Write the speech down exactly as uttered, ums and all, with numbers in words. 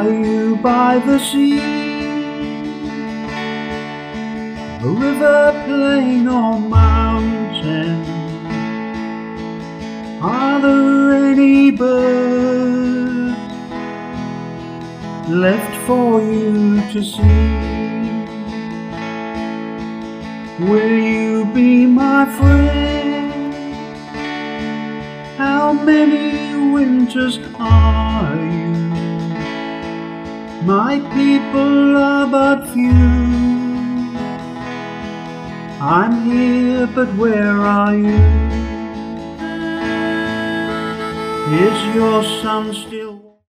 Are you by the sea, a river, plain or mountain? Are there any birds left for you to see? Will you be my friend? How many winters are you? My people are but few. I'm here, but where are you? Is your sun still